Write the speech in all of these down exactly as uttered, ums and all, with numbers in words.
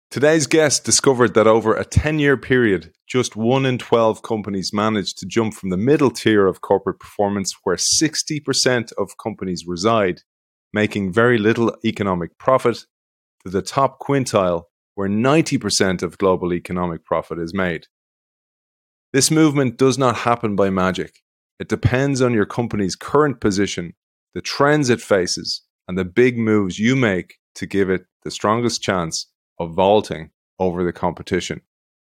Today's guest discovered that over a ten-year period, just one in twelve companies managed to jump from the middle tier of corporate performance, where sixty percent of companies reside, making very little economic profit, to the top quintile, where ninety percent of global economic profit is made. This movement does not happen by magic. It depends on your company's current position, the trends it faces, and the big moves you make to give it the strongest chance of vaulting over the competition.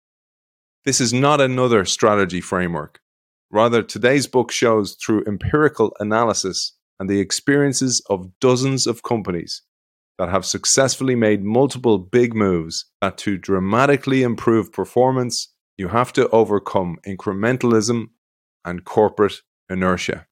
This is not another strategy framework. Rather, today's book shows through empirical analysis and the experiences of dozens of companies that have successfully made multiple big moves that to dramatically improve performance, you have to overcome incrementalism and corporate inertia.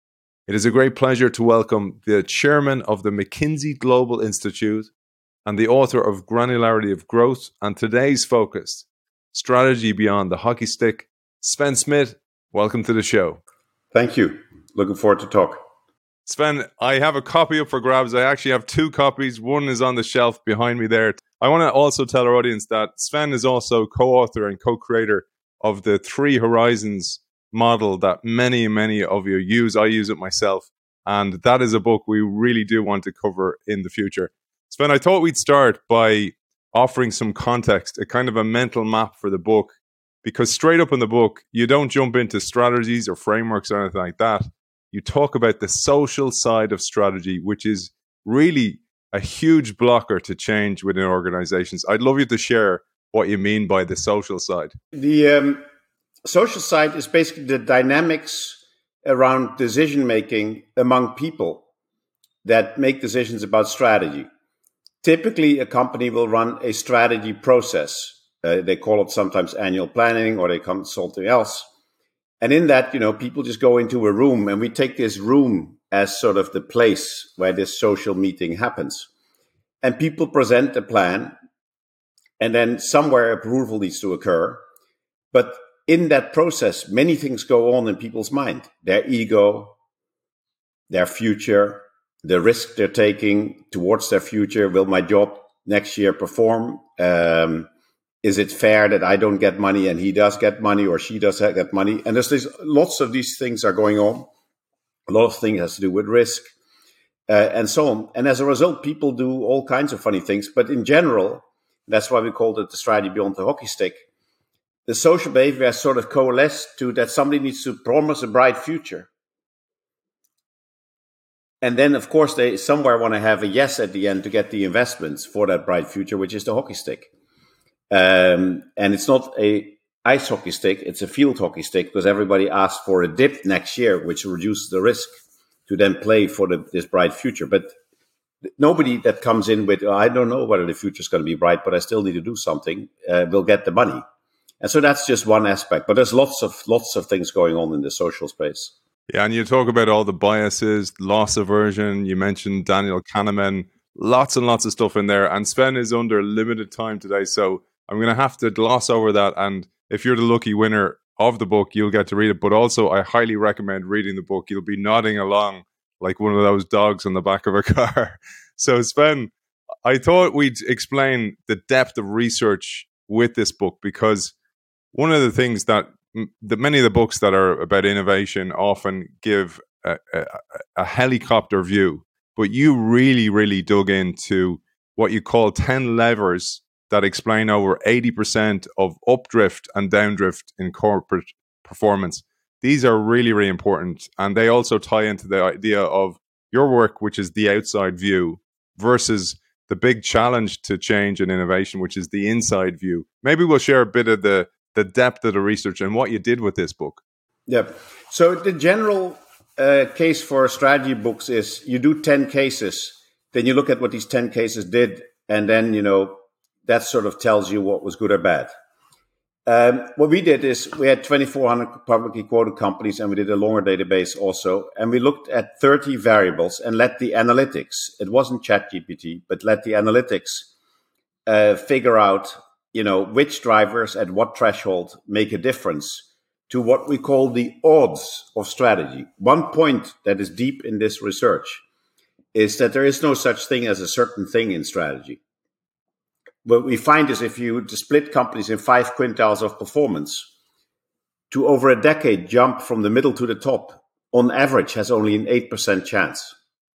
It is a great pleasure to welcome the chairman of the McKinsey Global Institute and the author of Granularity of Growth and today's focus, Strategy Beyond the Hockey Stick, Sven Smith. Welcome to the show. Thank you. Looking forward to talk. Sven, I have a copy up for grabs. I actually have two copies. One is on the shelf behind me there. I want to also tell our audience that Sven is also co-author and co-creator of the Three Horizons model that many, many of you use. I use it myself. And that is a book we really do want to cover in the future. Sven, I thought we'd start by offering some context, a kind of a mental map for the book, because straight up in the book, you don't jump into strategies or frameworks or anything like that. You talk about the social side of strategy, which is really a huge blocker to change within organizations. I'd love you to share what you mean by the social side. The um, social side is basically the dynamics around decision-making among people that make decisions about strategy. Typically, a company will run a strategy process. Uh, they call it sometimes annual planning, or they call it something else. And in that, you know, people just go into a room, and we take this room as sort of the place where this social meeting happens. And people present a plan, and then somewhere approval needs to occur. But in that process, many things go on in people's mind. Their ego, their future, the risk they're taking towards their future. Will my job next year perform? Um, is it fair that I don't get money and he does get money, or she does get money? And there's this, lots of these things are going on. A lot of things has to do with risk uh, and so on. And as a result, people do all kinds of funny things. But in general, that's why we called it the strategy beyond the hockey stick. The social behavior has sort of coalesced to that somebody needs to promise a bright future. And then, of course, they somewhere want to have a yes at the end to get the investments for that bright future, which is the hockey stick. Um, and it's not a ice hockey stick, it's a field hockey stick, because everybody asks for a dip next year, which reduces the risk to then play for the, this bright future. But nobody that comes in with, oh, I don't know whether the future is going to be bright, but I still need to do something, uh, will get the money. And so that's just one aspect. But there's lots of lots of things going on in the social space. Yeah, and you talk about all the biases, loss aversion. You mentioned Daniel Kahneman, lots and lots of stuff in there. And Sven is under limited time today, so I'm going to have to gloss over that. And if you're the lucky winner of the book, you'll get to read it. But also, I highly recommend reading the book. You'll be nodding along like one of those dogs on the back of a car. So Sven, I thought we'd explain the depth of research with this book, because one of the things that the many of the books that are about innovation often give a, a, a helicopter view, but you really, really dug into what you call ten levers that explain over eighty percent of updrift and downdrift in corporate performance. These are really, really important, and they also tie into the idea of your work, which is the outside view, versus the big challenge to change and innovation, which is the inside view. Maybe we'll share a bit of the the depth of the research and what you did with this book. Yeah. So the general uh, case for strategy books is you do ten cases, then you look at what these ten cases did, and then, you know, that sort of tells you what was good or bad. Um, what we did is we had twenty-four hundred publicly quoted companies, and we did a longer database also, and we looked at thirty variables and let the analytics, it wasn't ChatGPT, but let the analytics uh, figure out, you know, which drivers at what threshold make a difference to what we call the odds of strategy. One point that is deep in this research is that there is no such thing as a certain thing in strategy. what we find is if you split companies in five quintiles of performance, to over a decade jump from the middle to the top, on average, has only an eight percent chance.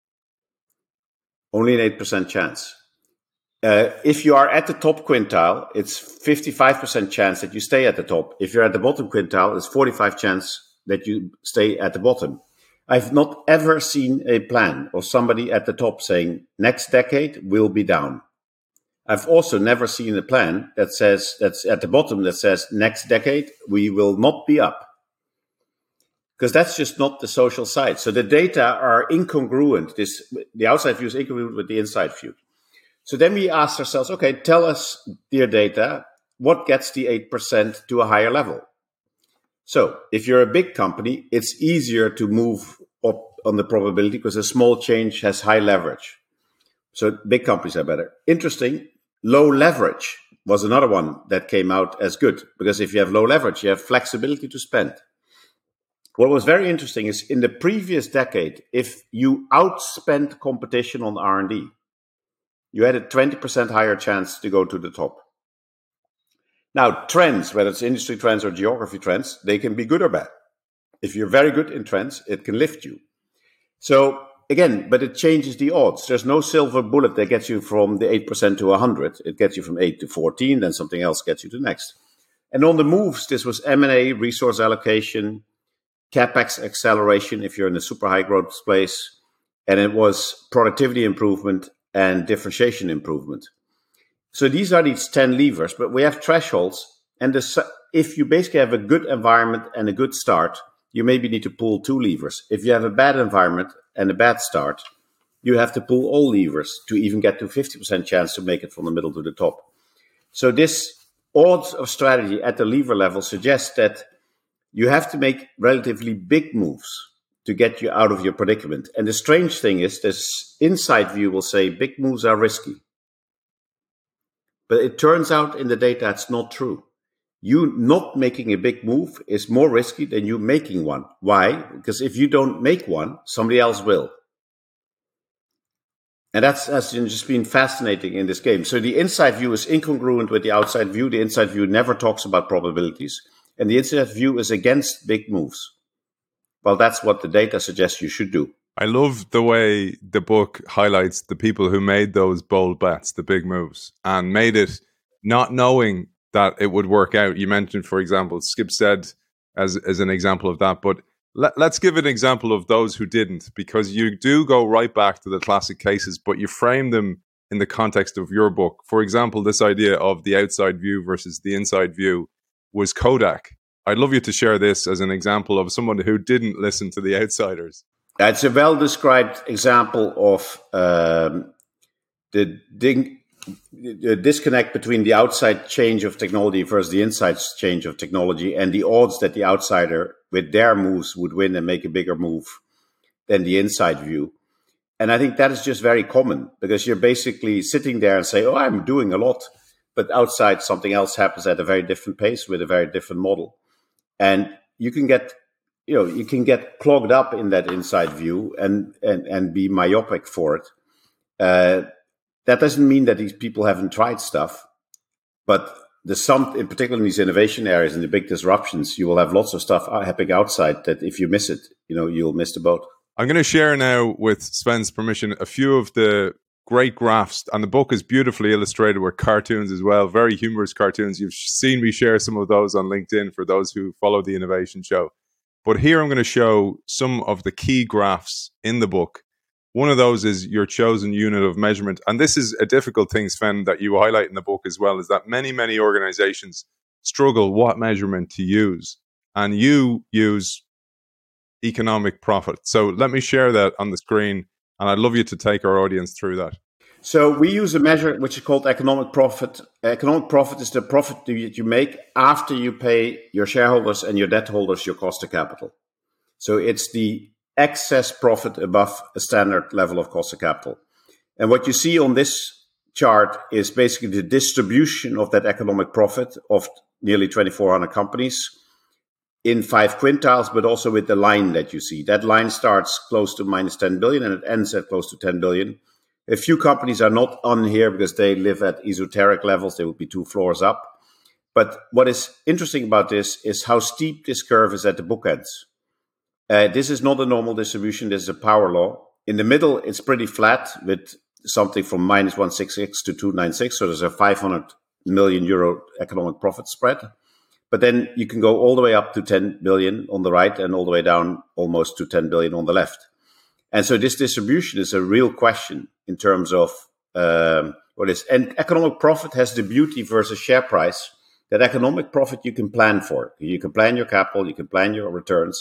Only an eight percent chance. Uh, if you are at the top quintile, it's fifty-five percent chance that you stay at the top. If you're at the bottom quintile, it's forty-five percent chance that you stay at the bottom. I've not ever seen a plan of somebody at the top saying, next decade will be down. I've also never seen a plan that says, that's at the bottom, that says, next decade we will not be up. Because that's just not the social side. So the data are incongruent. This, the outside view is incongruent with the inside view. So then we ask ourselves, okay, tell us, dear data, what gets the eight percent to a higher level? So if you're a big company, it's easier to move up on the probability because a small change has high leverage. So big companies are better. Interesting, low leverage was another one that came out as good, because if you have low leverage, you have flexibility to spend. What was very interesting is in the previous decade, if you outspent competition on R and D, you had a twenty percent higher chance to go to the top. Now, trends, whether it's industry trends or geography trends, they can be good or bad. If you're very good in trends, it can lift you. So again, but it changes the odds. There's no silver bullet that gets you from the eight percent to one hundred. It gets you from eight to fourteen, then something else gets you to the next. And on the moves, this was M and A, resource allocation, CapEx acceleration if you're in a super high growth place, and it was productivity improvement and differentiation improvement. So these are these ten levers, but we have thresholds. And the, if you basically have a good environment and a good start, you maybe need to pull two levers. If you have a bad environment and a bad start, you have to pull all levers to even get to fifty percent chance to make it from the middle to the top. So this odds of strategy at the lever level suggests that you have to make relatively big moves to get you out of your predicament. And the strange thing is, this inside view will say big moves are risky. But it turns out in the data it's not true. You not making a big move is more risky than you making one. Why? Because if you don't make one, somebody else will. And that's, that's just been fascinating in this game. So the inside view is incongruent with the outside view. The inside view never talks about probabilities. And the inside view is against big moves. Well, that's what the data suggests you should do. I love the way the book highlights the people who made those bold bets, the big moves, and made it not knowing that it would work out. You mentioned, for example, Schibsted as, as an example of that. But let, let's give an example of those who didn't, because you do go right back to the classic cases, but you frame them in the context of your book. For example, this idea of the outside view versus the inside view was Kodak. I'd love you to share this as an example of someone who didn't listen to the outsiders. It's a well-described example of um, the, ding, the disconnect between the outside change of technology versus the inside change of technology, and the odds that the outsider, with their moves, would win and make a bigger move than the inside view. And I think that is just very common, because you're basically sitting there and say, oh, I'm doing a lot. But outside, something else happens at a very different pace with a very different model. And you can get, you know, you can get clogged up in that inside view and and, and be myopic for it. Uh, that doesn't mean that these people haven't tried stuff, but the some, in particular in these innovation areas and the big disruptions, you will have lots of stuff happening outside that if you miss it, you know, you'll miss the boat. I'm going to share now, with Sven's permission, a few of the great graphs, and the book is beautifully illustrated with cartoons as well, very humorous cartoons. You've seen me share some of those on LinkedIn for those who follow the Innovation Show. But here I'm going to show some of the key graphs in the book. One of those is your chosen unit of measurement. And this is a difficult thing, Sven, that you highlight in the book as well, is that many, many organizations struggle what measurement to use. And you use economic profit. So let me share that on the screen. And I'd love you to take our audience through that. So we use a measure which is called economic profit. Economic profit is the profit that you make after you pay your shareholders and your debt holders your cost of capital. So it's the excess profit above a standard level of cost of capital. And what you see on this chart is basically the distribution of that economic profit of nearly twenty-four hundred companies in five quintiles, but also with the line that you see. That line starts close to minus ten billion and it ends at close to ten billion. A few companies are not on here because they live at esoteric levels. They would be two floors up. But what is interesting about this is how steep this curve is at the bookends. Uh, this is not a normal distribution. This is a power law. In the middle, it's pretty flat with something from minus one sixty-six to two ninety-six. So there's a five hundred million euro economic profit spread. But then you can go all the way up to ten billion on the right and all the way down almost to ten billion on the left. And so this distribution is a real question in terms of um, what is. And economic profit has the beauty versus share price that economic profit you can plan for. You can plan your capital, you can plan your returns.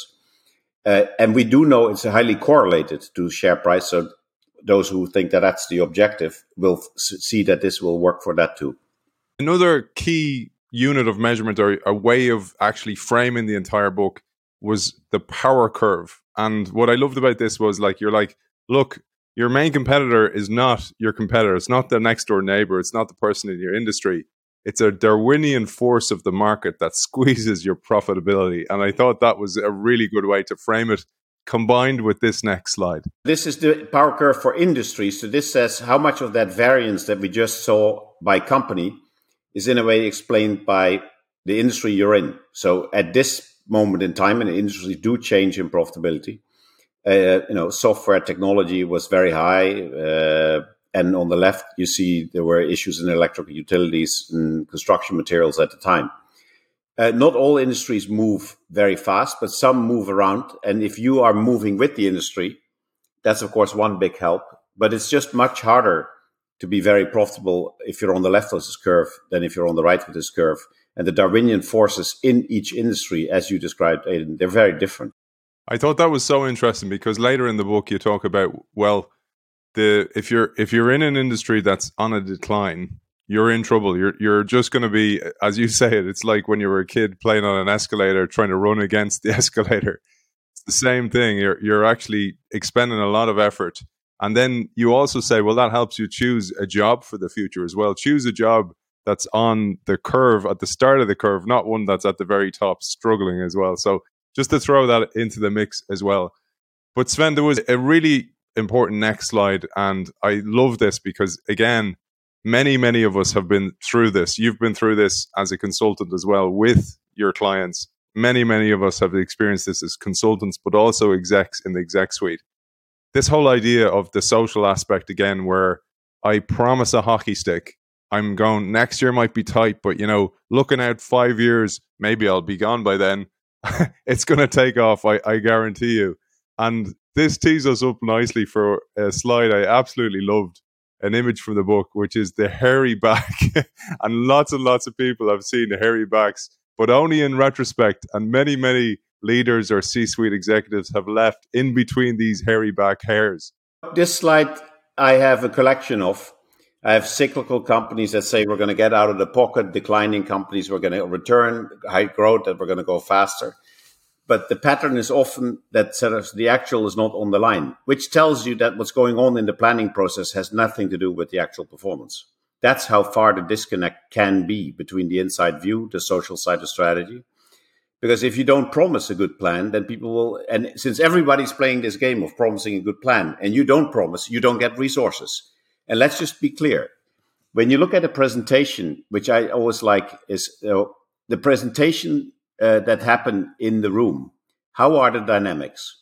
Uh, and we do know it's highly correlated to share price. So those who think that that's the objective will f- see that this will work for that too. Another key unit of measurement, or a way of actually framing the entire book, was the power curve. And what I loved about this was, like, you're like, look, your main competitor is not your competitor. It's not the next door neighbor. It's not the person in your industry. It's a Darwinian force of the market that squeezes your profitability. And I thought that was a really good way to frame it, combined with this next slide. This is the power curve for industry. So this says how much of that variance that we just saw by company is in a way explained by the industry you're in. So at this moment in time, and the industries do change in profitability, uh, you know, software technology was very high. Uh, and on the left, you see there were issues in electrical utilities and construction materials at the time. Uh, not all industries move very fast, but some move around. And if you are moving with the industry, that's, of course, one big help. But it's just much harder to be very profitable if you're on the left of this curve than if you're on the right of this curve. And the Darwinian forces in each industry, as you described, Aidan, they're very different. I thought that was so interesting because later in the book you talk about, well, the if you're if you're in an industry that's on a decline, you're in trouble. You're you're just going to be, as you say it, it's like when you were a kid playing on an escalator, trying to run against the escalator. It's the same thing. You're you're actually expending a lot of effort. And then you also say, well, that helps you choose a job for the future as well. Choose a job that's on the curve, at the start of the curve, not one that's at the very top struggling as well. So just to throw that into the mix as well. But Sven, there was a really important next slide, and I love this because, again, many, many of us have been through this. You've been through this as a consultant as well with your clients. Many, many of us have experienced this as consultants, but also execs in the exec suite. This whole idea of the social aspect, again, where I promise a hockey stick. I'm going, next year might be tight, but, you know, looking out five years, maybe I'll be gone by then. It's going to take off, I, I guarantee you. And this tees us up nicely for a slide I absolutely loved, an image from the book, which is the hairy back. And lots and lots of people have seen the hairy backs, but only in retrospect. And many, many leaders or C-suite executives have left in between these hairy back hairs. This slide I have a collection of. I have cyclical companies that say we're going to get out of the pocket, declining companies we're going to return, high growth, that we're going to go faster. But the pattern is often that sort of the actual is not on the line, which tells you that what's going on in the planning process has nothing to do with the actual performance. That's how far the disconnect can be between the inside view, the social side of strategy. Because if you don't promise a good plan, then people will, and since everybody's playing this game of promising a good plan, and you don't promise, you don't get resources. And let's just be clear. When you look at a presentation, which I always like, is you know, the presentation uh, that happened in the room. How are the dynamics?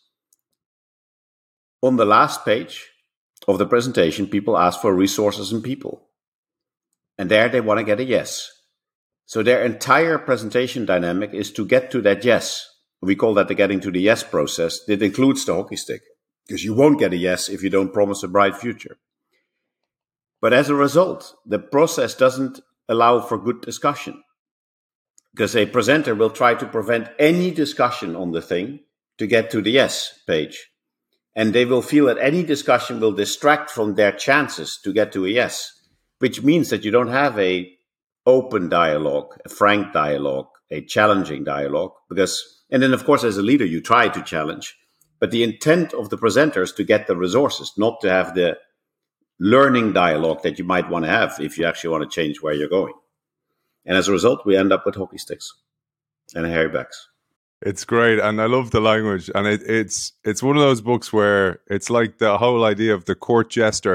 On the last page of the presentation, people ask for resources and people. And there they want to get a yes. So their entire presentation dynamic is to get to that yes. We call that the getting to the yes process. It includes the hockey stick, because you won't get a yes if you don't promise a bright future. But as a result, the process doesn't allow for good discussion, because a presenter will try to prevent any discussion on the thing to get to the yes page. And they will feel that any discussion will distract from their chances to get to a yes, which means that you don't have a open dialogue, a frank dialogue, a challenging dialogue. Because, and then of course, as a leader, you try to challenge, but the intent of the presenter is to get the resources, not to have the learning dialogue that you might want to have if you actually want to change where you're going. And as a result, we end up with hockey sticks and hairy backs. It's great, and I love the language. And it, it's it's one of those books where it's like the whole idea of the court jester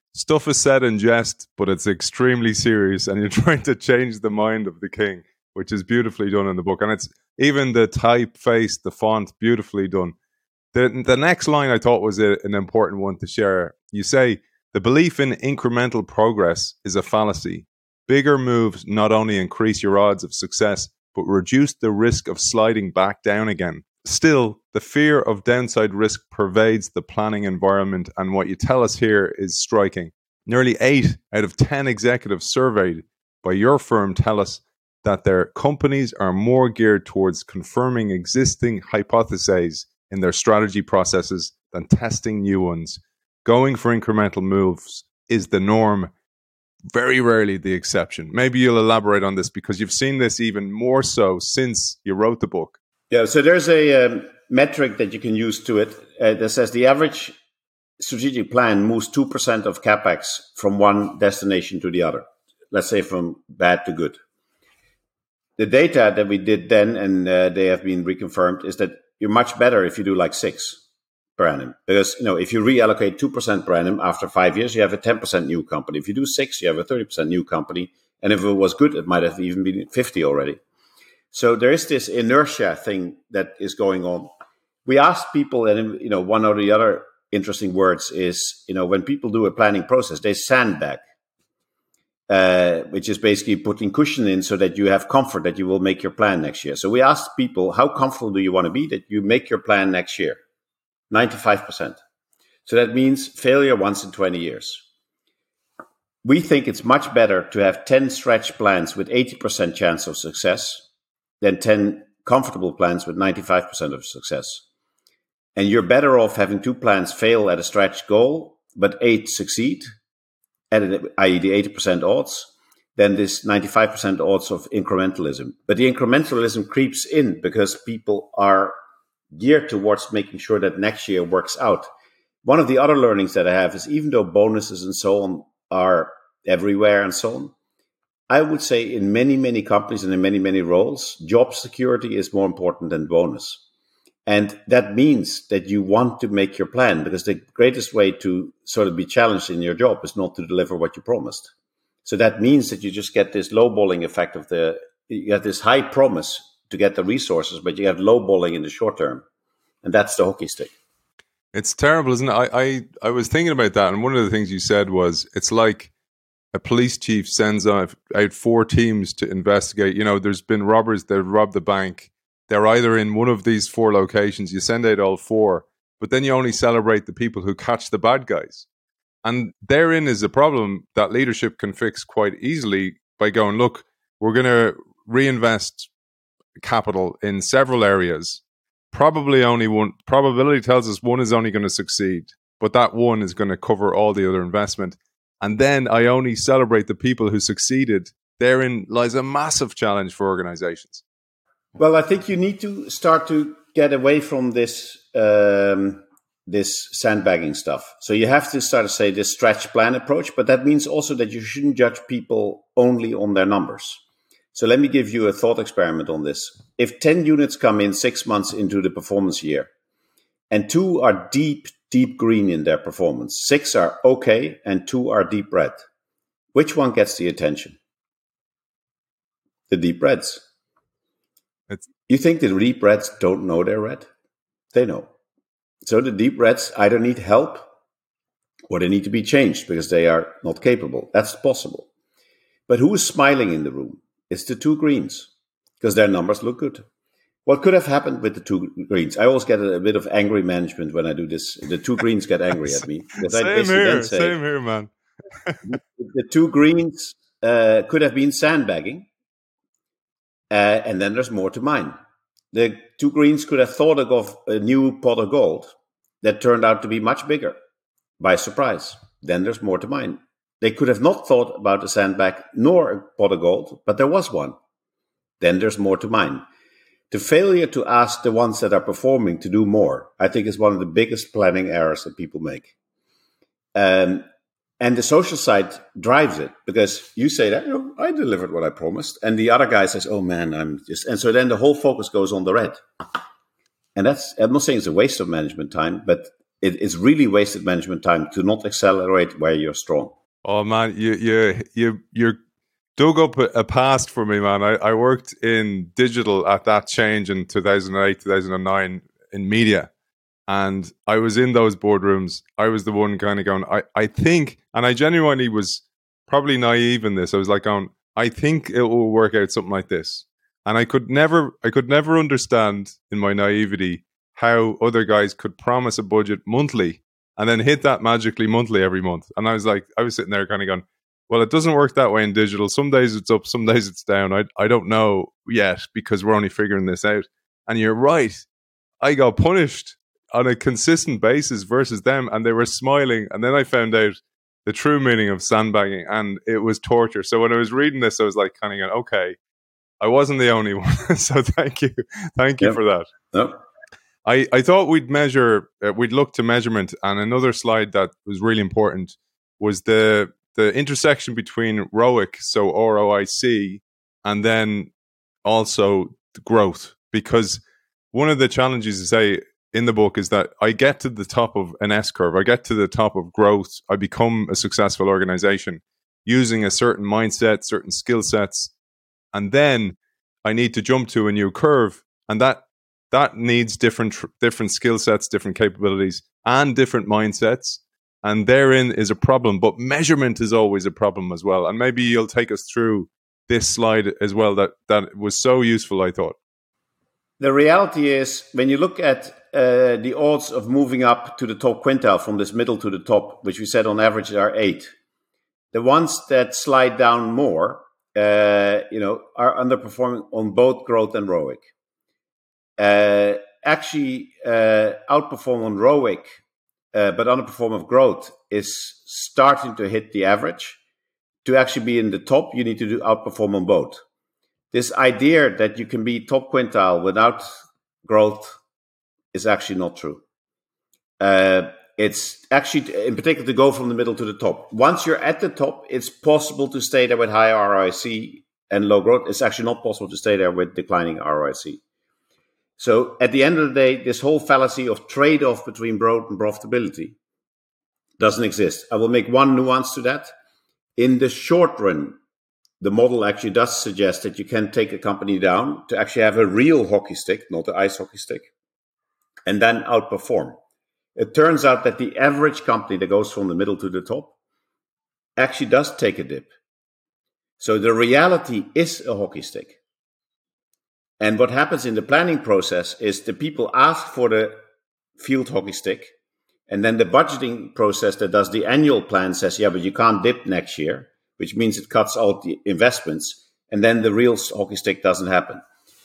stuff is said in jest, but it's extremely serious, and you're trying to change the mind of the king, which is beautifully done in the book. And it's even the typeface, the font, beautifully done. The, the next line I thought was a, an important one to share. You say, the belief in incremental progress is a fallacy. Bigger moves not only increase your odds of success, but reduce the risk of sliding back down again. Still, the fear of downside risk pervades the planning environment, and what you tell us here is striking. Nearly eight out of ten executives surveyed by your firm tell us that their companies are more geared towards confirming existing hypotheses in their strategy processes than testing new ones. Going for incremental moves is the norm, very rarely the exception. Maybe you'll elaborate on this because you've seen this even more so since you wrote the book. Yeah, so there's a um, metric that you can use to it uh, that says the average strategic plan moves two percent of capex from one destination to the other. Let's say from bad to good. The data that we did then, and uh, they have been reconfirmed, is that you're much better if you do like six per annum. Because, you know, if you reallocate two percent per annum after five years, you have a ten percent new company. If you do six, you have a thirty percent new company. And if it was good, it might have even been fifty already. So there is this inertia thing that is going on. We asked people, and, you know, one of the other interesting words is, you know, when people do a planning process, they sandbag, uh, which is basically putting cushion in so that you have comfort that you will make your plan next year. So we asked people, how comfortable do you want to be that you make your plan next year? ninety-five percent. So that means failure once in twenty years. We think it's much better to have ten stretch plans with eighty percent chance of success than ten comfortable plans with ninety-five percent of success. And you're better off having two plans fail at a stretch goal, but eight succeed, at that is the eighty percent odds, than this ninety-five percent odds of incrementalism. But the incrementalism creeps in because people are geared towards making sure that next year works out. One of the other learnings that I have is even though bonuses and so on are everywhere and so on, I would say in many, many companies and in many, many roles, job security is more important than bonus. And that means that you want to make your plan because the greatest way to sort of be challenged in your job is not to deliver what you promised. So that means that you just get this lowballing effect of the, you have this high promise to get the resources, but you have lowballing in the short term. And that's the hockey stick. It's terrible, isn't it? I, I, I was thinking about that. And one of the things you said was, it's like a police chief sends out, out four teams to investigate. You know, there's been robbers that robbed the bank. They're either in one of these four locations. You send out all four, but then you only celebrate the people who catch the bad guys. And therein is a problem that leadership can fix quite easily by going, look, we're going to reinvest capital in several areas. Probably only one, probability tells us one is only going to succeed, but that one is going to cover all the other investment. And then I only celebrate the people who succeeded. Therein lies a massive challenge for organizations. Well, I think you need to start to get away from this um, this sandbagging stuff. So you have to start to say this stretch plan approach, but that means also that you shouldn't judge people only on their numbers. So let me give you a thought experiment on this. If ten units come in six months into the performance year, and two are deep, deep green in their performance, six are okay, and two are deep red, which one gets the attention? The deep reds. It's- you think the deep reds don't know they're red? They know. So the deep reds either need help or they need to be changed because they are not capable. That's possible. But who is smiling in the room? It's the two greens because their numbers look good. What could have happened with the two greens? I always get a, a bit of angry management when I do this. The two greens get angry at me. Same I here, say, same here, man. The two greens uh, could have been sandbagging, uh, and then there's more to mine. The two greens could have thought of a new pot of gold that turned out to be much bigger by surprise. Then there's more to mine. They could have not thought about a sandbag nor a pot of gold, but there was one. Then there's more to mine. The failure to ask the ones that are performing to do more, I think, is one of the biggest planning errors that people make. Um, and the social side drives it because you say that, you know, I delivered what I promised. And the other guy says, oh man, I'm just, and so then the whole focus goes on the red. And that's, I'm not saying it's a waste of management time, but it, it's really wasted management time to not accelerate where you're strong. Oh man, you you you you dug up a, a past for me, man. I, I worked in digital at that change in two thousand eight, two thousand nine in media. And I was in those boardrooms. I was the one kind of going, I, I think, and I genuinely was probably naive in this. I was like going, I think it will work out something like this. And I could never, I could never understand in my naivety how other guys could promise a budget monthly and then hit that magically monthly every month. And I was like, I was sitting there kind of going, well, it doesn't work that way in digital. Some days it's up, some days it's down. I, I don't know yet because we're only figuring this out. And you're right. I got punished on a consistent basis versus them, and they were smiling. And then I found out the true meaning of sandbagging, and it was torture. So when I was reading this, I was like kind of going, okay, I wasn't the only one. So thank you. Thank you yep. for that. Yep. I, I thought we'd measure, uh, we'd look to measurement. And another slide that was really important was the the intersection between R O I C, so R O I C, and then also the growth. Because one of the challenges, to say, in the book is that I get to the top of an S curve. I get to the top of growth. I become a successful organization using a certain mindset, certain skill sets. And then I need to jump to a new curve. And that that needs different different skill sets, different capabilities, and different mindsets. And therein is a problem. But measurement is always a problem as well. And maybe you'll take us through this slide as well that, that was so useful, I thought. The reality is, when you look at uh, the odds of moving up to the top quintile from this middle to the top, which we said on average are eight, the ones that slide down more, uh, you know, are underperforming on both growth and R O I C. Uh, actually, uh, outperform on R O I C, uh, but underperform of growth is starting to hit the average. To actually be in the top, you need to do outperform on both. This idea that you can be top quintile without growth is actually not true. Uh, it's actually, in particular, to go from the middle to the top. Once you're at the top, it's possible to stay there with high R O I C and low growth. It's actually not possible to stay there with declining R O I C. So at the end of the day, this whole fallacy of trade-off between growth and profitability doesn't exist. I will make one nuance to that. In the short run, the model actually does suggest that you can take a company down to actually have a real hockey stick, not an ice hockey stick, and then outperform. It turns out that the average company that goes from the middle to the top actually does take a dip. So the reality is a hockey stick. And what happens in the planning process is the people ask for the field hockey stick, and then the budgeting process that does the annual plan says, yeah, but you can't dip next year, which means it cuts out the investments, and then the real hockey stick doesn't happen.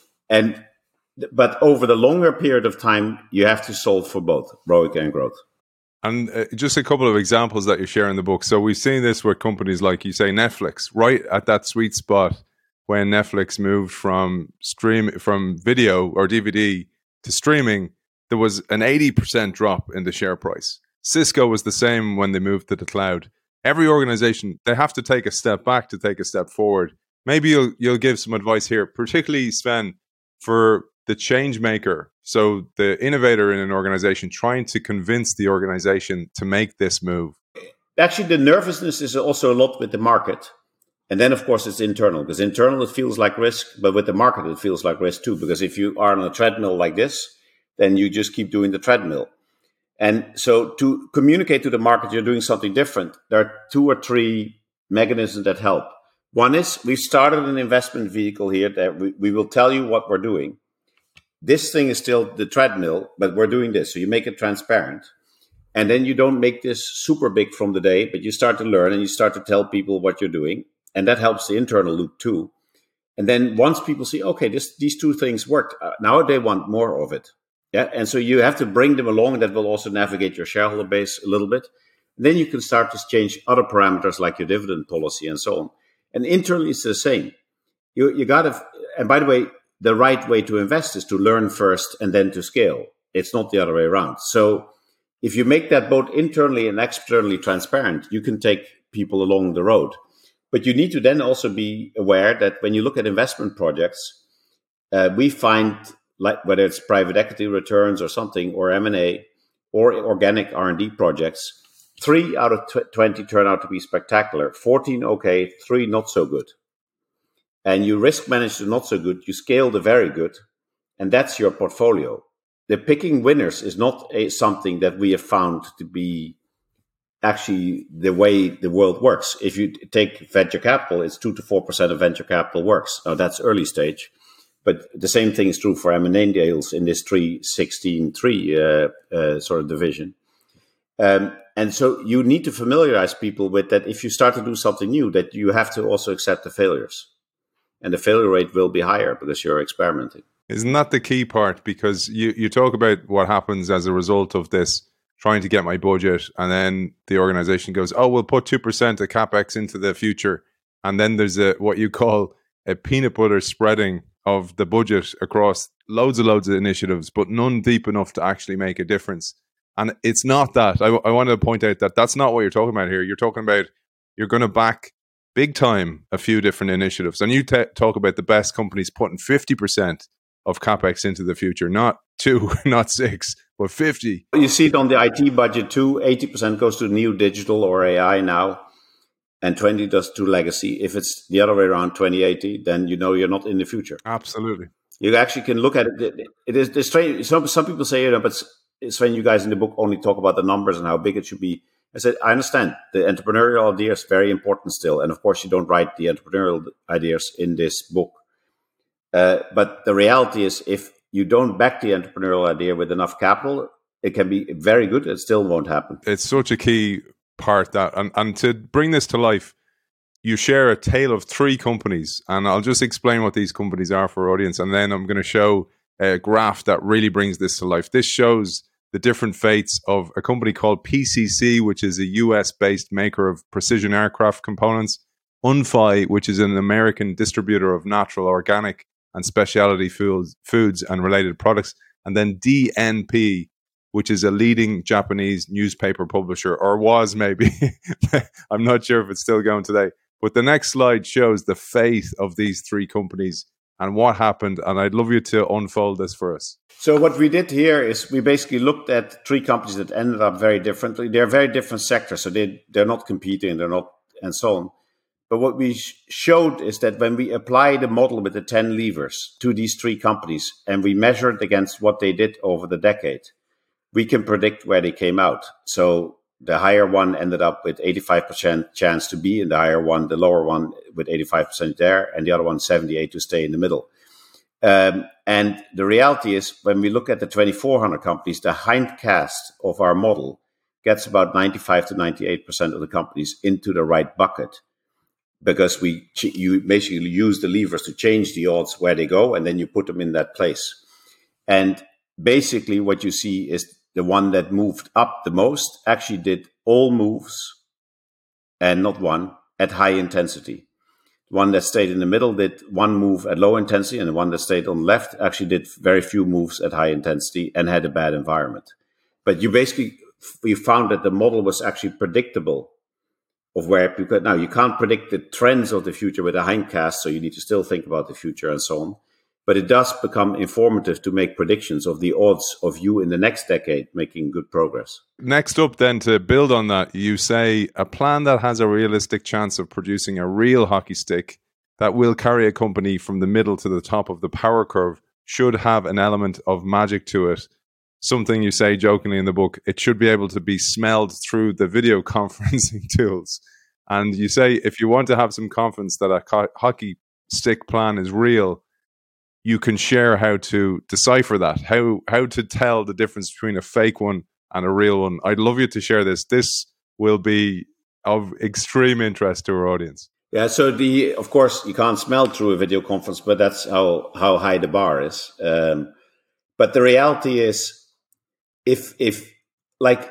And but over the longer period of time, you have to solve for both R O I C and growth. And uh, just a couple of examples that you share in the book. So we've seen this with companies like, you say, Netflix, right at that sweet spot when Netflix moved from stream from video or D V D to streaming, there was an eighty percent drop in the share price. Cisco was the same when they moved to the cloud. Every organization, they have to take a step back to take a step forward. Maybe you'll you'll give some advice here, particularly, Sven, for the change maker. So the innovator in an organization trying to convince the organization to make this move. Actually, the nervousness is also a lot with the market. And then, of course, it's internal. Because internal, it feels like risk. But with the market, it feels like risk too. Because if you are on a treadmill like this, then you just keep doing the treadmill. And so to communicate to the market you're doing something different, there are two or three mechanisms that help. One is we've started an investment vehicle here that we, we will tell you what we're doing. This thing is still the treadmill, but we're doing this. So you make it transparent. And then you don't make this super big from the day, but you start to learn and you start to tell people what you're doing. And that helps the internal loop too. And then once people see, okay, this, these two things worked, uh, now they want more of it. Yeah, and so you have to bring them along. That will also navigate your shareholder base a little bit. And then you can start to change other parameters like your dividend policy and so on. And internally, it's the same. You you got to, and by the way, the right way to invest is to learn first and then to scale. It's not the other way around. So if you make that both internally and externally transparent, you can take people along the road. But you need to then also be aware that when you look at investment projects, uh, we find, like whether it's private equity returns or something, or M and A, or organic R and D projects, three out of tw- twenty turn out to be spectacular, fourteen okay, three not so good. And you risk manage the not so good, you scale the very good, and that's your portfolio. The picking winners is not a, something that we have found to be actually the way the world works. If you take venture capital, it's two to four percent of venture capital works. Now that's early stage, but the same thing is true for M and A deals in this three sixteen three uh, uh, sort of division. Um, and so you need to familiarize people with that. If you start to do something new, that you have to also accept the failures, and the failure rate will be higher because you're experimenting. Isn't that the key part? Because you, you talk about what happens as a result of this, trying to get my budget, and then the organization goes, oh, we'll put two percent of CapEx into the future. And then there's a what you call a peanut butter spreading of the budget across loads and loads of initiatives, but none deep enough to actually make a difference. And it's not that. I, I want to point out that that's not what you're talking about here. You're talking about you're going to back big time a few different initiatives. And you t- talk about the best companies putting fifty percent of CapEx into the future, not two, not six, but fifty. You see it on the I T budget too. eighty percent goes to new digital or A I now, and twenty does to legacy. If it's the other way around, twenty eighty, then you know you're not in the future. Absolutely. You actually can look at it. It is it's strange. Some, some people say, you know, but it's when you guys in the book only talk about the numbers and how big it should be. I said, I understand. The entrepreneurial idea is very important still. And of course, you don't write the entrepreneurial ideas in this book. Uh, but the reality is, if you don't back the entrepreneurial idea with enough capital, it can be very good. It still won't happen. It's such a key part that, and, and to bring this to life, you share a tale of three companies, and I'll just explain what these companies are for our audience, and then I'm going to show a graph that really brings this to life. This shows the different fates of a company called P C C, which is a U S-based maker of precision aircraft components, Unfi, which is an American distributor of natural, organic, and specialty foods, foods and related products, and then D N P, which is a leading Japanese newspaper publisher, or was maybe. I'm not sure if it's still going today. But the next slide shows the fate of these three companies and what happened, and I'd love you to unfold this for us. So what we did here is we basically looked at three companies that ended up very differently. They're very different sectors, so they, they're not competing, they're not, and so on. But what we sh- showed is that when we apply the model with the ten levers to these three companies and we measured against what they did over the decade, we can predict where they came out. So the higher one ended up with eighty-five percent chance to be in the higher one, the lower one with eighty-five percent there, and the other one seventy-eight to stay in the middle. Um, and the reality is, when we look at the twenty-four hundred companies, the hindcast of our model gets about ninety-five to ninety-eight percent of the companies into the right bucket, because we you basically use the levers to change the odds where they go, and then you put them in that place. And basically what you see is the one that moved up the most actually did all moves, and not one, at high intensity. The one that stayed in the middle did one move at low intensity, and the one that stayed on the left actually did very few moves at high intensity and had a bad environment. But you basically, we found that the model was actually predictable of where, because now you can't predict the trends of the future with a hindcast, so you need to still think about the future and so on. But it does become informative to make predictions of the odds of you in the next decade making good progress. Next up then, to build on that, you say a plan that has a realistic chance of producing a real hockey stick that will carry a company from the middle to the top of the power curve should have an element of magic to it. Something you say jokingly in the book, it should be able to be smelled through the video conferencing tools. And you say if you want to have some confidence that a co- hockey stick plan is real, you can share how to decipher that, how how to tell the difference between a fake one and a real one. I'd love you to share this. This will be of extreme interest to our audience. Yeah, so the of course you can't smell through a video conference, but that's how, how high the bar is. Um, but the reality is, if if like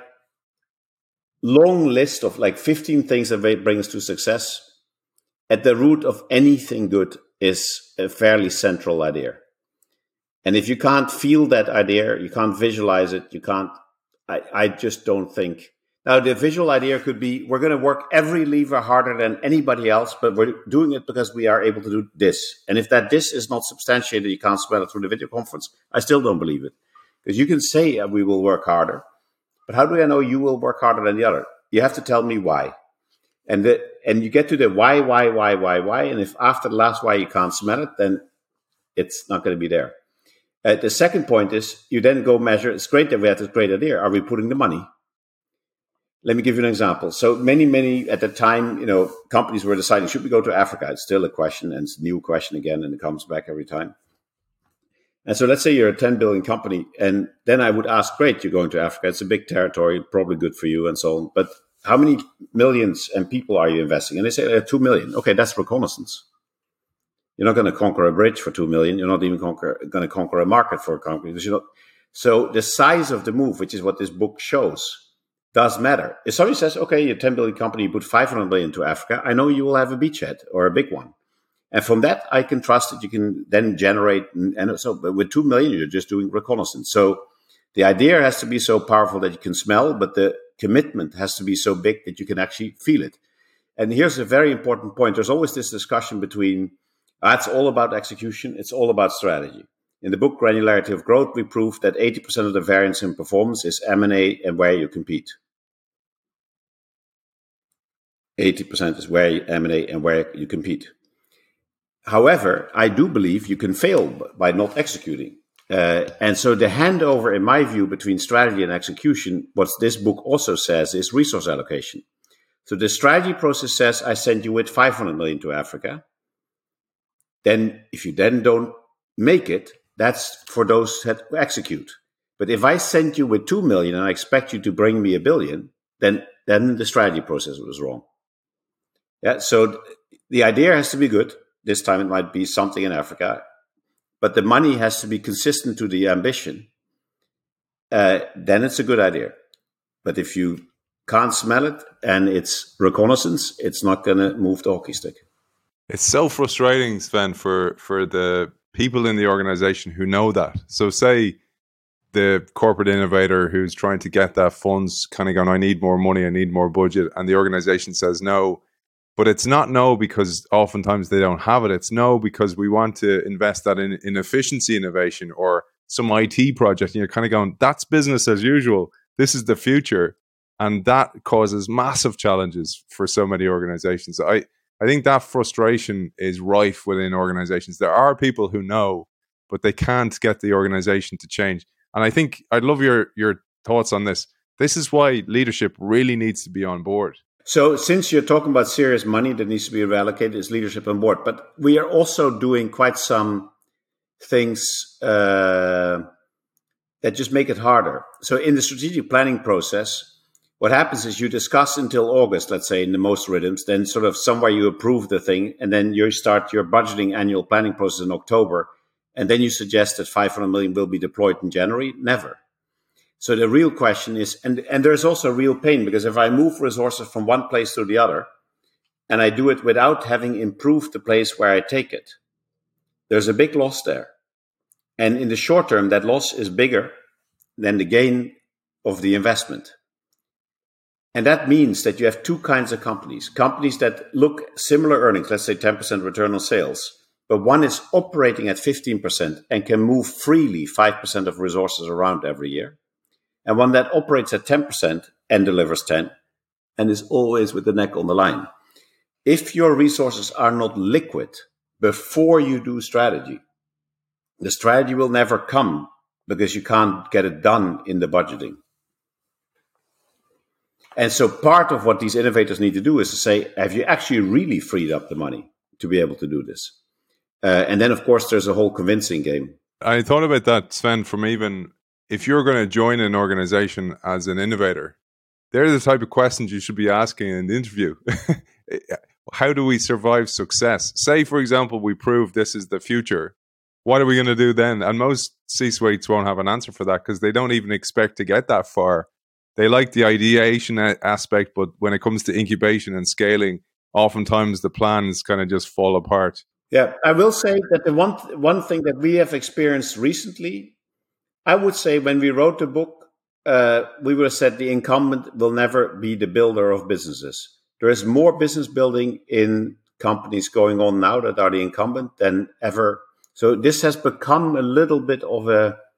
long list of like fifteen things that bring us to success, at the root of anything good is a fairly central idea. And if you can't feel that idea, you can't visualize it, you can't, I, I just don't think. Now, the visual idea could be, we're going to work every lever harder than anybody else, but we're doing it because we are able to do this. And if that this is not substantiated, you can't smell it through the video conference, I still don't believe it. Because you can say uh, we will work harder, But how do I know you will work harder than the other? You have to tell me why. And the, and you get to the why, why, why, why, why. And if after the last why you can't smell it, then it's not going to be there. Uh, the second point is you then go measure. It's great that we have this great idea. Are we putting the money? Let me give you an example. So many, many at the time, you know, companies were deciding, should we go to Africa? It's still a question, and it's a new question again, and it comes back every time. And so let's say you're a ten billion company, and then I would ask, great, you're going to Africa. It's a big territory, probably good for you and so on. But how many millions and people are you investing? And they say, uh, two million. Okay, that's reconnaissance. You're not going to conquer a bridge for two million. You're not even conquer, going to conquer a market for a company. You know? So the size of the move, which is what this book shows, does matter. If somebody says, okay, you're a ten billion company, you put five hundred million to Africa, I know you will have a beachhead or a big one. And from that, I can trust that you can then generate. And, and so but with two million, you're just doing reconnaissance. So the idea has to be so powerful that you can smell, but the commitment has to be so big that you can actually feel it. And here's a very important point. There's always this discussion between, uh, it's all about execution, it's all about strategy. In the book, Granularity of Growth, we prove that eighty percent of the variance in performance is M and A and where you compete. eighty percent is where you M and A and where you compete. However, I do believe you can fail by not executing. Uh, and so the handover, in my view, between strategy and execution, what this book also says is resource allocation. So the strategy process says, I send you with five hundred million to Africa. Then if you then don't make it, that's for those that execute. But if I send you with two million and I expect you to bring me a billion, then, then the strategy process was wrong. Yeah, so the idea has to be good. This time it might be something in Africa, but the money has to be consistent to the ambition. Uh, then it's a good idea. But if you can't smell it and it's reconnaissance, it's not going to move the hockey stick. It's so frustrating, Sven, for, for the people in the organization who know that. So say the corporate innovator who's trying to get that funds kind of going, I need more money, I need more budget. And the organization says no. But it's not no because oftentimes they don't have it. It's no because we want to invest that in, in efficiency innovation or some I T project. And you're kind of going, that's business as usual. This is the future. And that causes massive challenges for so many organizations. I, I think that frustration is rife within organizations. There are people who know, but they can't get the organization to change. And I think I'd love your, your thoughts on this. This is why leadership really needs to be on board. So since you're talking about serious money that needs to be reallocated, is leadership on board. But we are also doing quite some things uh, that just make it harder. So in the strategic planning process, what happens is you discuss until August, let's say, in the most rhythms, then sort of somewhere you approve the thing, and then you start your budgeting annual planning process in October, and then you suggest that five hundred million will be deployed in January. Never. So the real question is, and, and there's also real pain, because if I move resources from one place to the other, and I do it without having improved the place where I take it, there's a big loss there. And in the short term, that loss is bigger than the gain of the investment. And that means that you have two kinds of companies. Companies that look similar earnings, let's say ten percent return on sales, but one is operating at fifteen percent and can move freely five percent of resources around every year. And one that operates at ten percent and delivers ten and is always with the neck on the line. If your resources are not liquid before you do strategy, the strategy will never come because you can't get it done in the budgeting. And so part of what these innovators need to do is to say, have you actually really freed up the money to be able to do this? Uh, and then, of course, there's a whole convincing game. I thought about that, Sven, from even if you're going to join an organization as an innovator, they're the type of questions you should be asking in the interview. How do we survive success? Say, for example, we prove this is the future. What are we going to do then? And most C-suites won't have an answer for that because they don't even expect to get that far. They like the ideation aspect, but when it comes to incubation and scaling, oftentimes the plans kind of just fall apart. Yeah, I will say that the one one thing that we have experienced recently, I would say when we wrote the book, uh, we would have said the incumbent will never be the builder of businesses. There is more business building in companies going on now that are the incumbent than ever. So this has become a little bit of a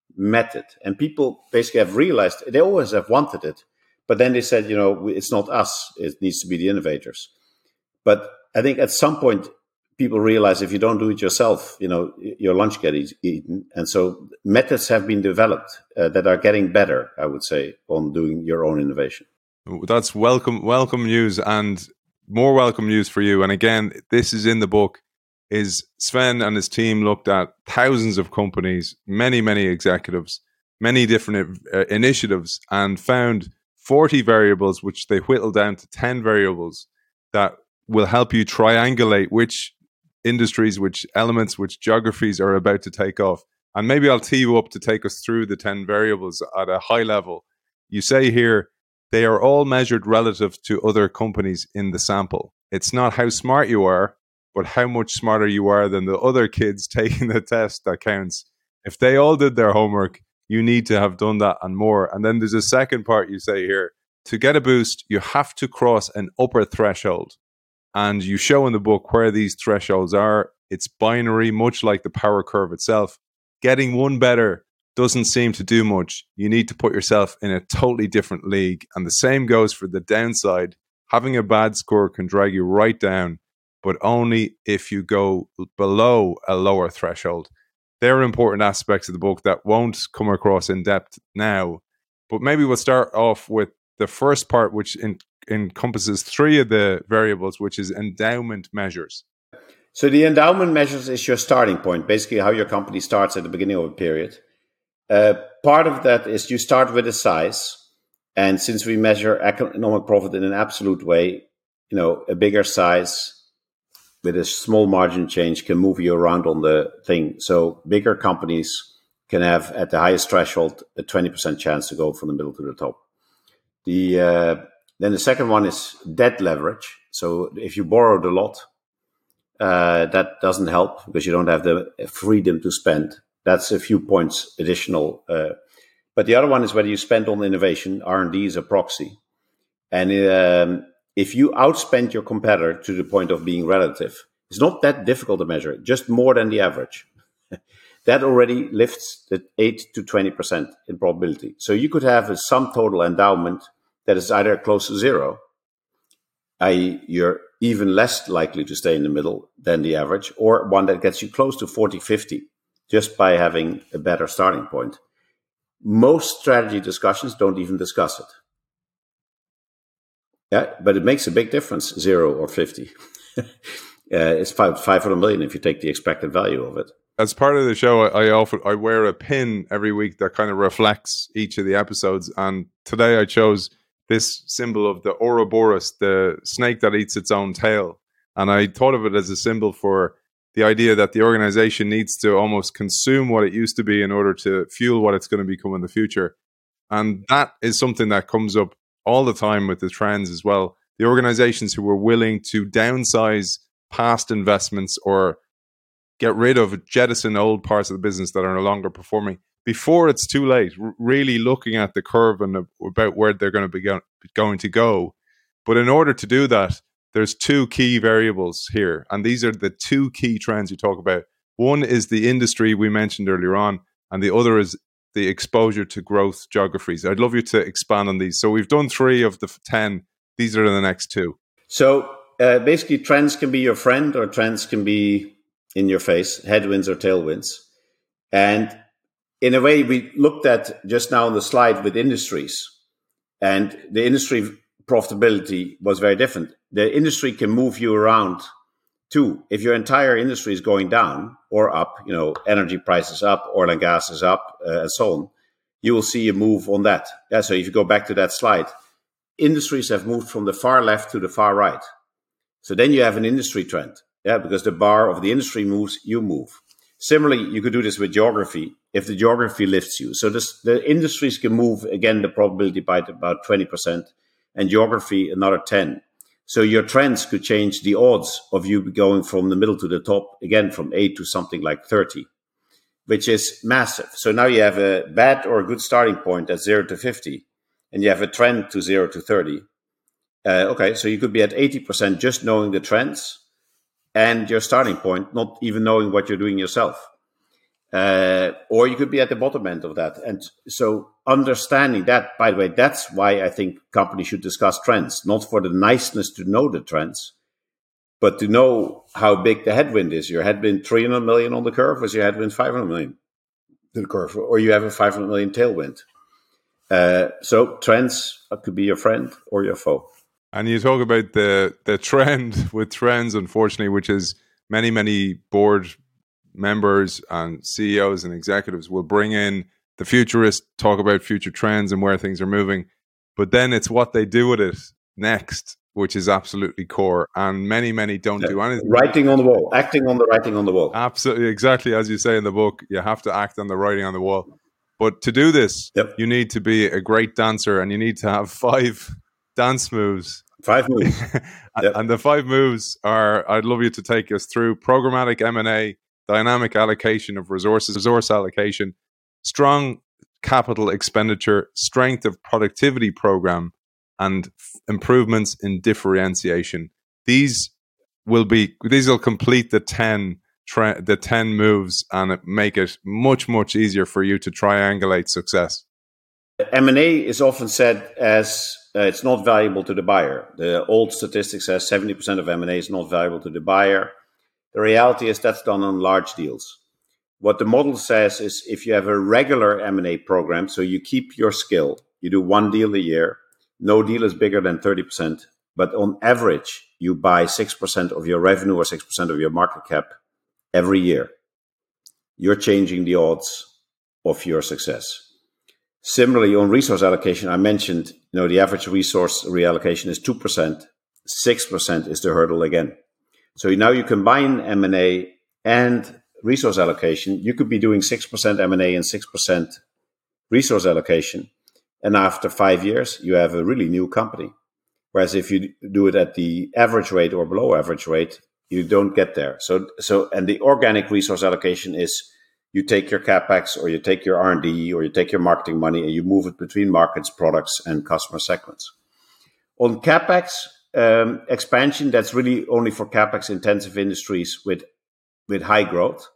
method. And people basically have realized, they always have wanted it, but then they said, you know, it's not us, it needs to be the innovators. But I think at some point, people realize if you don't do it yourself, you know, your lunch gets eaten. And so methods have been developed uh, that are getting better, I would say, on doing your own innovation. That's welcome, welcome news, and more welcome news for you. And again, this is in the book, is Sven and his team looked at thousands of companies, many, many executives, many different uh, initiatives, and found forty variables, which they whittled down to ten variables that will help you triangulate which industries, which elements, which geographies are about to take off. And maybe I'll tee you up to take us through the ten variables at a high level. You say here, they are all measured relative to other companies in the sample. It's not how smart you are, but how much smarter you are than the other kids taking the test that counts. If they all did their homework, you need to have done that and more. And then there's a second part you say here. To get a boost, you have to cross an upper threshold. And you show in the book where these thresholds are. It's binary, much like the power curve itself. Getting one better doesn't seem to do much. You need to put yourself in a totally different league. And the same goes for the downside. Having a bad score can drag you right down, but only if you go below a lower threshold. They're important aspects of the book that won't come across in depth now. But maybe we'll start off with the first part, which in, encompasses three of the variables, which is endowment measures. So the endowment measures is your starting point, basically how your company starts at the beginning of a period. Uh, part of that is you start with a size. And since we measure economic profit in an absolute way, you know, a bigger size with a small margin change can move you around on the thing. So bigger companies can have, at the highest threshold, a twenty percent chance to go from the middle to the top. The uh, then the second one is debt leverage. So if you borrowed a lot, uh, that doesn't help because you don't have the freedom to spend. That's a few points additional. Uh, but the other one is whether you spend on innovation. R and D is a proxy. And um, if you outspend your competitor to the point of being relative, it's not that difficult to measure, just more than the average. That already lifts the eight to twenty percent in probability. So you could have a sum total endowment that is either close to zero, that is you're even less likely to stay in the middle than the average, or one that gets you close to forty, fifty, just by having a better starting point. Most strategy discussions don't even discuss it. Yeah, but it makes a big difference, zero or fifty. uh, it's five, 500 million if you take the expected value of it. As part of the show, I often I wear a pin every week that kind of reflects each of the episodes. And today I chose this symbol of the Ouroboros, the snake that eats its own tail. And I thought of it as a symbol for the idea that the organization needs to almost consume what it used to be in order to fuel what it's going to become in the future. And that is something that comes up all the time with the trends as well. The organizations who are willing to downsize past investments or get rid of, jettison old parts of the business that are no longer performing before it's too late, r- really looking at the curve and about where they're going to be go- going to go. But in order to do that, there's two key variables here. And these are the two key trends you talk about. One is the industry we mentioned earlier on, and the other is the exposure to growth geographies. I'd love you to expand on these. So we've done three of the ten. These are the next two. So uh, basically, trends can be your friend or trends can be in your face, headwinds or tailwinds. And in a way, we looked at just now on the slide with industries, and the industry profitability was very different. The industry can move you around too. If your entire industry is going down or up, you know, energy prices up, oil and gas is up, uh, and so on, you will see a move on that. Yeah, so if you go back to that slide, industries have moved from the far left to the far right. So then you have an industry trend. Yeah, because the bar of the industry moves, you move. Similarly, you could do this with geography if the geography lifts you. So this, the industries can move, again, the probability by about twenty percent, and geography another ten. So your trends could change the odds of you going from the middle to the top, again, from eight to something like thirty, which is massive. So now you have a bad or a good starting point at zero to fifty, and you have a trend to zero to thirty. Uh, okay, so you could be at eighty percent just knowing the trends and your starting point, not even knowing what you're doing yourself. Uh, or you could be at the bottom end of that. And so understanding that, by the way, that's why I think companies should discuss trends, not for the niceness to know the trends, but to know how big the headwind is. Your headwind three hundred million on the curve, or is your headwind five hundred million to the curve, or you have a five hundred million tailwind. Uh, so trends could be your friend or your foe. And you talk about the the trend with trends, unfortunately, which is many, many board members and C E Os and executives will bring in the futurists, talk about future trends and where things are moving. But then it's what they do with it next, which is absolutely core. And many, many don't yeah. do anything. Writing on the wall, acting on the writing on the wall. Absolutely, exactly. As you say in the book, you have to act on the writing on the wall. But to do this, yep. you need to be a great dancer and you need to have five dance moves. Five moves. Yep. And the five moves are, I'd love you to take us through: programmatic M and A, dynamic allocation of resources, resource allocation, strong capital expenditure, strength of productivity program, and f- improvements in differentiation. These will be, these will complete the ten, tra- the ten moves and make it much, much easier for you to triangulate success. M and A is often said as uh, it's not valuable to the buyer. The old statistic says seventy percent of M and A is not valuable to the buyer. The reality is that's done on large deals. What the model says is if you have a regular M and A program, so you keep your skill, you do one deal a year, no deal is bigger than thirty percent, but on average, you buy six percent of your revenue or six percent of your market cap every year. You're changing the odds of your success. Similarly, on resource allocation, I mentioned, you know, the average resource reallocation is two percent, six percent is the hurdle again. So now you combine M and A and resource allocation. You could be doing six percent M and A and six percent resource allocation. And after five years, you have a really new company. Whereas if you do it at the average rate or below average rate, you don't get there. So, so, and the organic resource allocation is you take your CapEx or you take your R and D or you take your marketing money and you move it between markets, products, and customer segments. On CapEx, Um, expansion, that's really only for CapEx intensive industries with with high growth.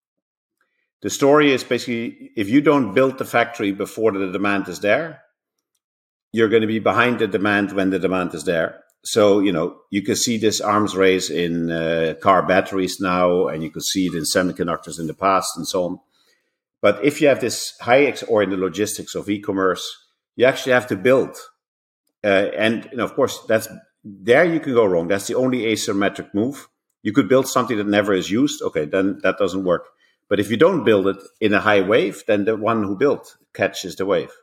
The story is basically if you don't build the factory before the demand is there, you're going to be behind the demand when the demand is there. So, you know, you can see this arms race in uh, car batteries now, and you could see it in semiconductors in the past and so on. But if you have this high ex or in the logistics of e-commerce, you actually have to build. Uh, and, you know, of course, that's there you can go wrong. That's the only asymmetric move. You could build something that never is used. Okay, then that doesn't work. But if you don't build it in a high wave, then the one who built catches the wave.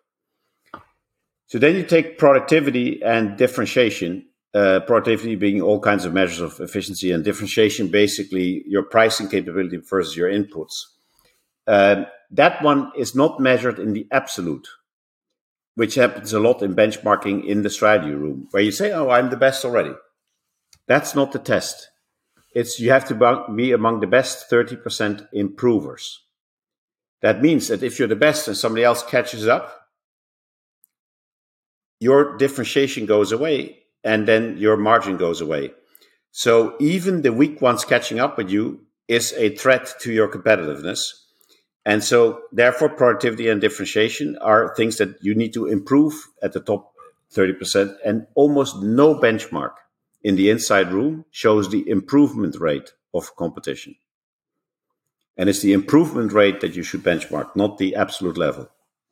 So then you take productivity and differentiation. Uh, productivity being all kinds of measures of efficiency, and differentiation basically your pricing capability versus your inputs. Uh, that one is not measured in the absolute, which happens a lot in benchmarking in the strategy room, where you say, oh, I'm the best already. That's not the test. It's you have to be among the best thirty percent improvers. That means that if you're the best and somebody else catches up, your differentiation goes away and then your margin goes away. So even the weak ones catching up with you is a threat to your competitiveness. And so therefore productivity and differentiation are things that you need to improve at the top thirty percent, and almost no benchmark in the inside room shows the improvement rate of competition. And it's the improvement rate that you should benchmark, not the absolute level.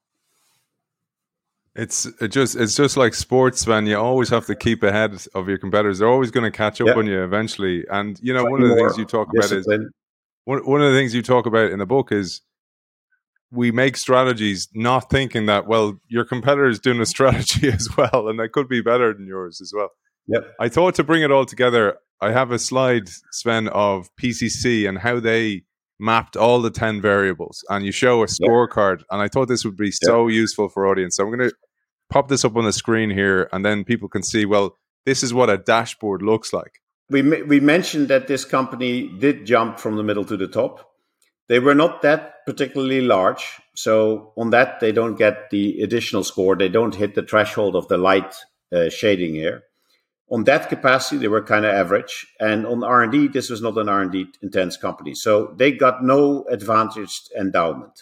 It's it just it's just like sports, man. You always have to keep ahead of your competitors. They're always going to catch up yep. on you eventually. And, you know, one of the things you talk discipline. about is one, one of the things you talk about in the book is we make strategies not thinking that, well, your competitor is doing a strategy as well, and that could be better than yours as well. Yep. I thought to bring it all together, I have a slide, Sven, of P C C and how they mapped all the ten variables, and you show a scorecard. Yep. And I thought this would be so yep. useful for audience. So I'm going to pop this up on the screen here, and then people can see, well, this is what a dashboard looks like. We we mentioned that this company did jump from the middle to the top. They were not that particularly large. So on that, they don't get the additional score. They don't hit the threshold of the light uh, shading here. On that capacity, they were kind of average. And on R and D, this was not an R and D intense company. So they got no advantaged endowment.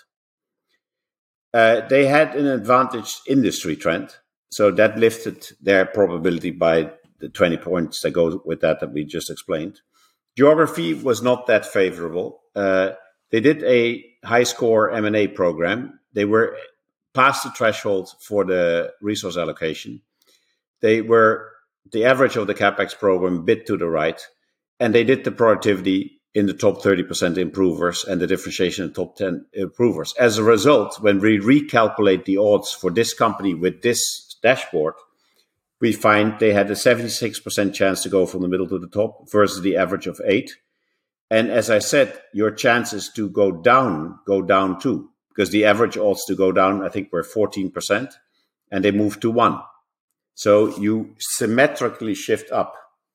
Uh, they had an advantaged industry trend. So that lifted their probability by the twenty points that go with that that we just explained. Geography was not that favorable. Uh, they did a high score M and A program. They were past the threshold for the resource allocation. They were the average of the CapEx program bit to the right, and they did the productivity in the top thirty percent improvers and the differentiation in the top ten improvers. As a result, when we recalculate the odds for this company with this dashboard, we find they had a seventy-six percent chance to go from the middle to the top versus the average of eight. And as I said, your chances to go down go down too, because the average odds to go down, I think, were fourteen percent, and they moved to one. So you symmetrically shift up.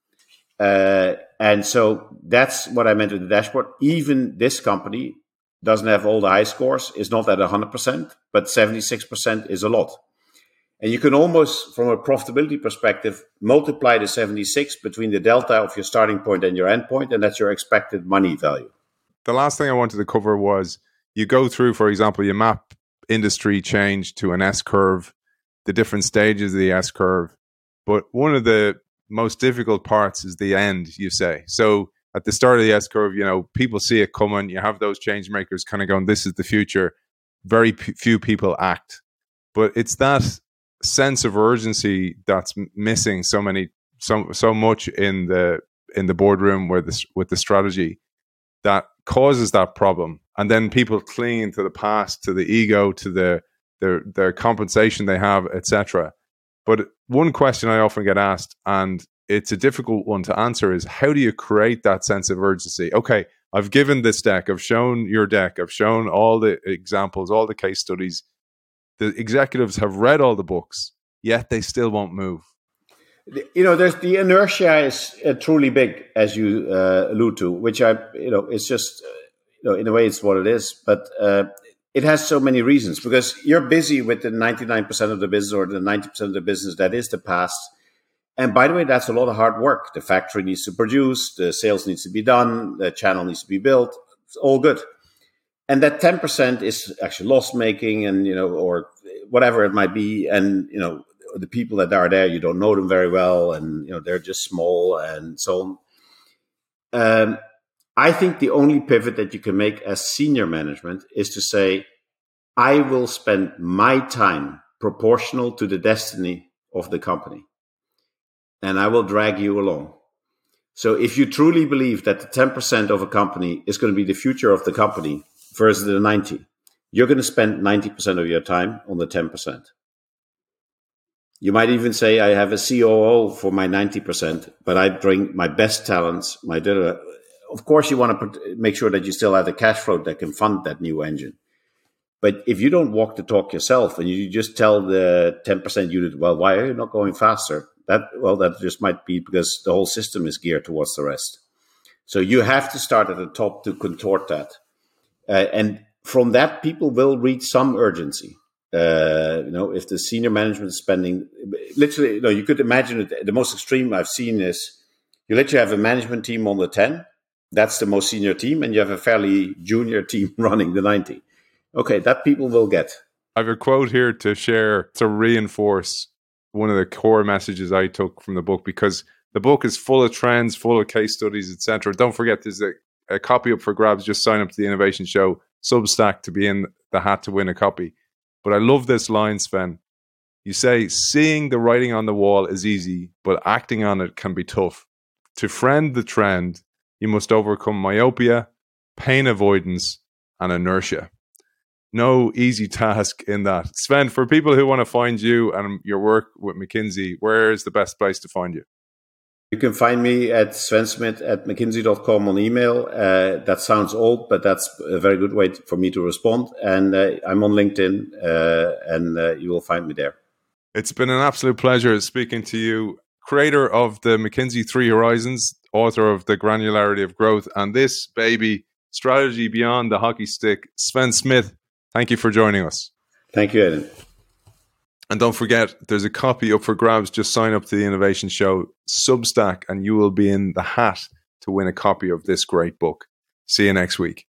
Uh, and so that's what I meant with the dashboard. Even this company doesn't have all the high scores, is not at one hundred percent, but seventy-six percent is a lot. And you can almost, from a profitability perspective, multiply the seventy-six between the delta of your starting point and your end point, and that's your expected money value. The last thing I wanted to cover was you go through, for example, you map industry change to an S-curve, the different stages of the S-curve. But one of the most difficult parts is the end, you say. So at the start of the S-curve, you know, people see it coming. You have those change makers kind of going, this is the future. Very p- few people act. But it's that sense of urgency that's missing so many so so much in the in the boardroom where this with the strategy that causes that problem. And then people cling to the past, to the ego, to the their their compensation they have, et cetera. But one question I often get asked, and it's a difficult one to answer, is how do you create that sense of urgency? Okay, I've given this deck, I've shown your deck, I've shown all the examples, all the case studies. The executives have read all the books, yet they still won't move. You know, there's the inertia is uh, truly big, as you uh, allude to, which I, you know, it's just, uh, you know, in a way it's what it is. But uh, it has so many reasons, because you're busy with the ninety-nine percent of the business or the ninety percent of the business that is the past. And by the way, that's a lot of hard work. The factory needs to produce, the sales needs to be done, the channel needs to be built. It's all good. And that ten percent is actually loss making, and, you know, or whatever it might be. And, you know, the people that are there, you don't know them very well, and, you know, they're just small and so on. Um, I think the only pivot that you can make as senior management is to say, I will spend my time proportional to the destiny of the company, and I will drag you along. So if you truly believe that the ten percent of a company is going to be the future of the company versus the ninety, you're going to spend ninety percent of your time on the ten percent. You might even say, I have a C O O for my ninety percent, but I bring my best talents, my data. Of course, you want to make sure that you still have the cash flow that can fund that new engine. But if you don't walk the talk yourself and you just tell the ten percent unit, well, why are you not going faster? That, well, that just might be because the whole system is geared towards the rest. So you have to start at the top to contort that. Uh, and from that, people will reach some urgency. Uh, you know, if the senior management is spending, literally, you know, you could imagine it. The most extreme I've seen is you literally have a management team on the ten. That's the most senior team. And you have a fairly junior team running the ninety. Okay, that people will get. I have a quote here to share to reinforce one of the core messages I took from the book, because the book is full of trends, full of case studies, et cetera. Don't forget, there's a, a copy up for grabs. Just sign up to the Innovation Show Substack to be in the hat to win a copy. But I love this line, Sven. You say, seeing the writing on the wall is easy, but acting on it can be tough. To friend the trend, you must overcome myopia, pain avoidance, and inertia. No easy task in that. Sven, for people who want to find you and your work with McKinsey, where is the best place to find you? You can find me at svensmith at mckinsey dot com on email. Uh, that sounds old, but that's a very good way for me to respond. And uh, I'm on LinkedIn, uh, and uh, you will find me there. It's been an absolute pleasure speaking to you, creator of the McKinsey Three Horizons, author of The Granularity of Growth, and this baby, Strategy Beyond the Hockey Stick. Sven Smith, thank you for joining us. Thank you, Eden. And don't forget, there's a copy up for grabs. Just sign up to the Innovation Show Substack and you will be in the hat to win a copy of this great book. See you next week.